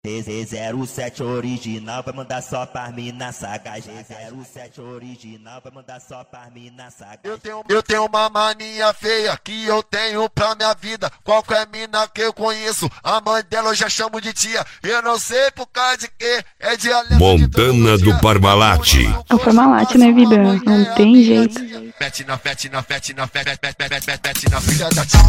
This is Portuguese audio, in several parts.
G07 original vai mandar só pras mina sagaz. G07 original vai mandar só pras mina sagaz. Eu tenho uma mania feia que eu tenho pra minha vida. Qualquer mina que eu conheço, a mãe dela eu já chamo de tia. Eu não sei por causa de que é dialeto. Montana do Parmalat. É o Parmalat, né, vida? Não tem jeito. Mete na filha da tia.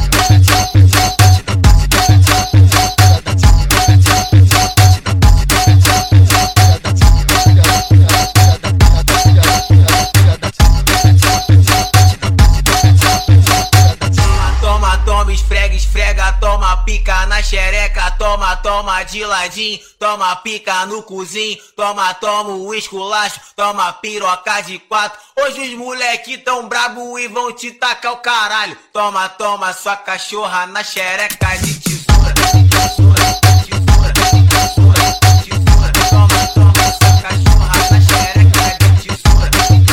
Toma, esfrega, toma pica na xereca, toma de ladinho, toma pica no cozinho, toma o esculacho, toma piroca de 4. Hoje os moleque tão brabo e vão te tacar o caralho. Toma sua cachorra na xereca de tesoura. Toma sua cachorra na xereca de tesoura.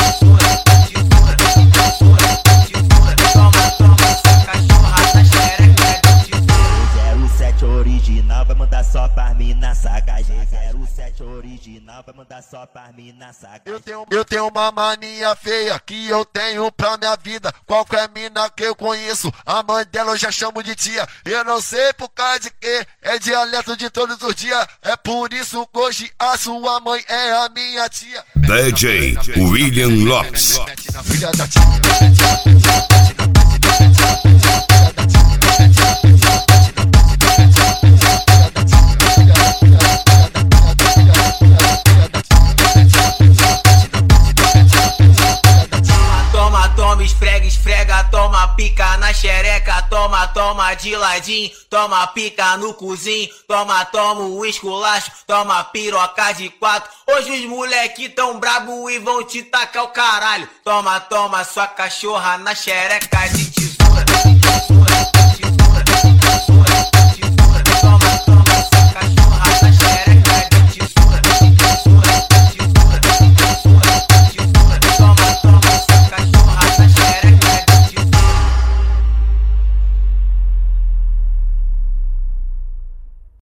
Original vai mandar só pras mina sagaz. G07 original vai mandar só pras mina sagaz. Eu tenho uma mania feia que eu tenho pra minha vida. Qualquer mina que eu conheço, a mãe dela eu já chamo de tia. Eu não sei por causa de que é dialeto de todos os dias. É por isso que hoje a sua mãe é a minha tia. DJ William Lopes. Toma, esfrega, toma pica na xereca, toma de ladinho, toma pica no cozinho, toma o esculacho, toma piroca de 4. Hoje os moleque tão brabo e vão te tacar o caralho. Toma sua cachorra na xereca de tesoura.